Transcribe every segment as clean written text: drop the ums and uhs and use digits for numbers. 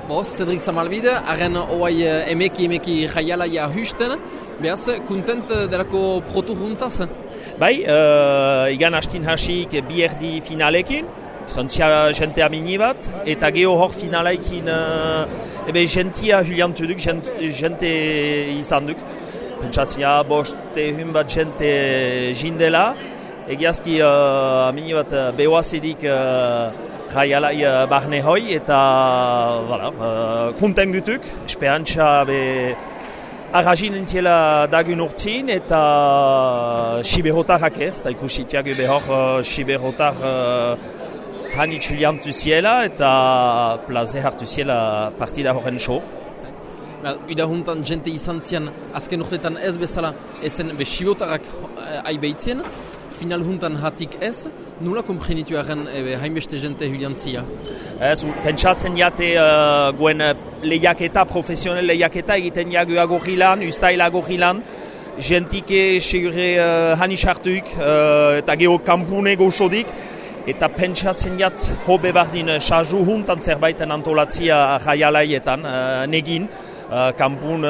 Cedric Zamalbide, haren oai emeki jaialaia husten, behaz, kontent delako protu juntaz? Bai, igan hastin hasik bi erdi finalekin, zantzia jentea mini bat, eta geho hor finalaikin jentia juliantu duk, jente izan duk. Pentsatzia boste hun bat jente jindela, egiazki mini bat behoazedik jaialai barne hoi, eta konten gutuk, esperantza arrazin entziela dagun urtzin, eta siberotarrak ez da ikusitiak behor siberotar hanitz juliantu ziela, eta plaze hartu ziela partida horren show. Uda juntan jente izan zian, azken urtetan ez bezala, ezen siberotarrak aibeitzen, final juntan hatik ez, nula komprenitu haren hainbeste jente juliantzia? Pentsatzen jate guen lehiaketa, profesional lehiaketa egiten jagu agorrilan, ustail agorrilan, jentike segure hanis hartuik eta geho kampune gozodik, eta pentsatzen jat hobe bardin sazu juntan zerbaiten antolatzia jaialaietan negin, kampun,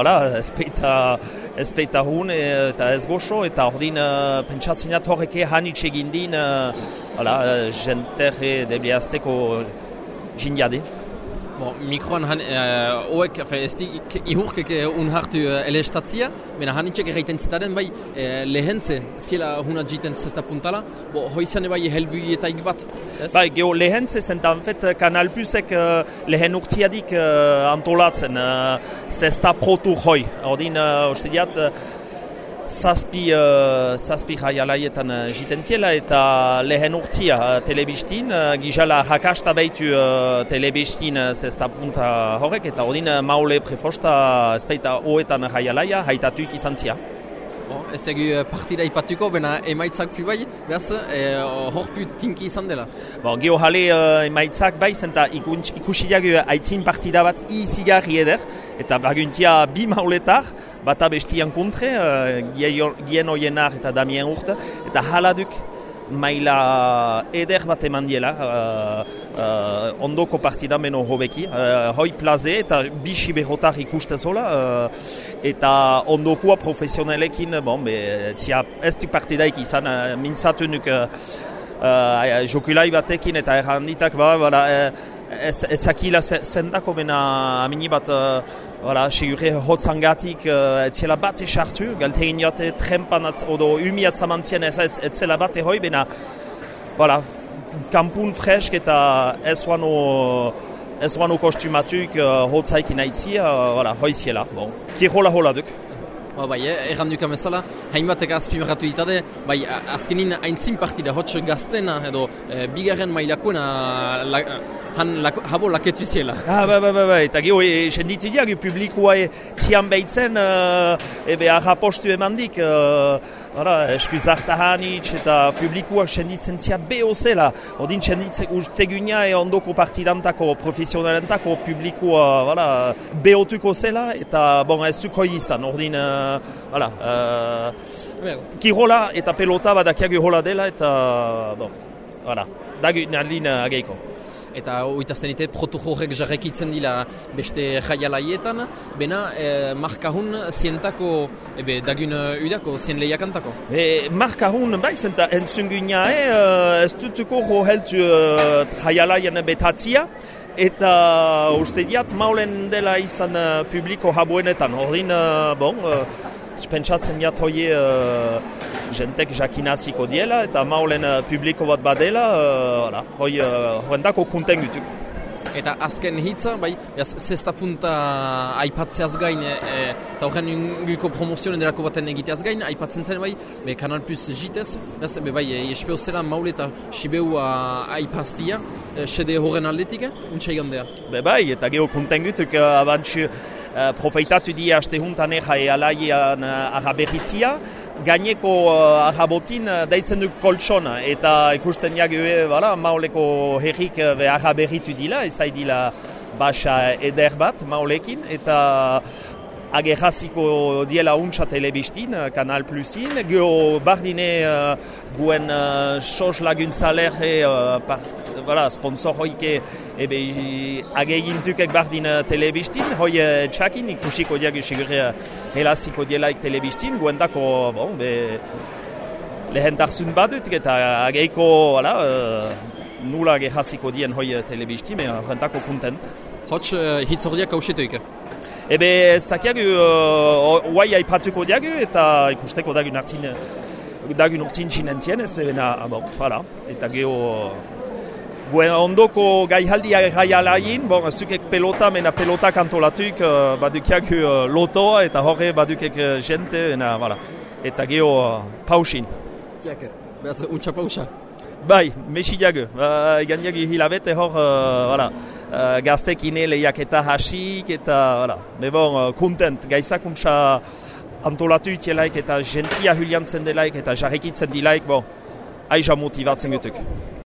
ezpeita hun eta ez gozo, eta ordin pentsatzen jat horreke hanitz egindin jentere debiazteko jindiade. Mikroan oek, ez ihurkek unhartu elestatzia, bena hanitzek erraiten zitaren bai lehentze ziela hunat jiten zesta puntala, hoizane bai helbuietaik bat? Bai, geho lehentze zentan fet Kanal Plusek lehen urtiadik antolatzen zesta protur hoi. Ordin, uste diat, zazpi jaialaietan jitentiela eta lehen urtia telebistin, gizala jakasta behitu telebistin zesta punta horrek, eta ordin maule prefosta ezpeita hoetan jaialaia haitatuik izan zia. Ez egu partida ipatuko, bena emaitzak bai, behaz, horpu tinki izan dela? Geho jale emaitzak bai, zenta ikusiak aitzin partida bat izigarri eder, eta baguntia bi mauletar, bata bestian kontre, Gien Oienar eta Damien Urte, eta haladuk maila eder bat eman diela, ondoko partida meno hobeki, hoi plaze eta bi siberotar ikustezola, eta ondokoa profesionalekin, ez dik partidaik izan, mintzatu nuk jokulai batekin eta erranditak, ez zakila zendako bena amini bat, segure hotzangatik etzela bate sartu, galtegin joate trempan odo umiat zamantzien ez zela bate hoi, bena kampun fresk eta ez duano kostumatuk hotzaikin aitzia, hoi ziela. Kirola duk. Bai, erranduk amezala, hainbatek azpimerratu ditade, bai, azkenin aintzin partida hotx gaztena, edo bigarren mailakoena habo laketu ziela. Eta geho, senditu diak, publikoa zian behitzen, arrapostu emandik, eskuzarta hanitz, eta publikoa senditzen zia beho zela. Odin senditzen ustegunia ondoko partidantako, profesionalentako publikoa behotuko zela, eta ez duko izan. Ordin, kirola eta pelota badakiago hola dela, eta dagun aldin ageiko. Eta oitazten ite, protu horrek jarrekitzen dila beste jaialaietan, bena markahun zientako, dagun udako, zien lehiakantako? Markahun, bai, zenta entzunguina, ez dutuko heltu jaialaien betatzia, eta uste diat maulen dela izan publiko habuenetan. Ordin, pentsatzen jat hoi jentek jakinaziko diela, eta maulen publiko bat badela, horrendako konten gutuk. Eta azken hitza, bai, zesta punta aipatzeaz gain, eta horren inguko promozioen derako baten egiteaz gain, aipatzen zen, bai, Kanal Plus jitez, bai, espeo zela maule eta Sibeu aipaztia, sede horren aldetik, untsa igandea? Bai, eta geho konten gutuk, abantxu, profeitatu di haste juntan jaialaian araberritzia, gaineko arabotin daitzen duk koltsona, eta ikusten jagu mauleko herrik araberritu dila, ezai dila basa eder bat maulekin, eta agerraziko diela untsa telebistin, Kanal Plusin, geho bardine guen sos laguntzaler sponsor hoike ageigintukek bardin telebistin, hoi txakin ikusiko diagu sigur helaziko dielaik telebistin, guen dako lehentarsun badut eta ageiko nula agerraziko dien hoi telebistin, horrentako kontent. Hots hitzordiak hausetoik? Ez dakiagu, guai aipatuko diagu eta ikusteko dagun urtin txinentien ez, eta geho ondoko gaihaldia gaialain, ez dukek pelota, mena pelota kantolatuik, badukiak lotoa eta horre badukek jente, eta geho pausin. Tiak, behaz, untsa pausa? Bai, mesi diagu, egan diagu hilabete hor, gaztekin lehiak eta hasik eta, kontent, gaizak untsa antolatu itielaik eta gentia huliantzen delaik eta jarrekitzen dilaik, aiza motivatzen gutuk.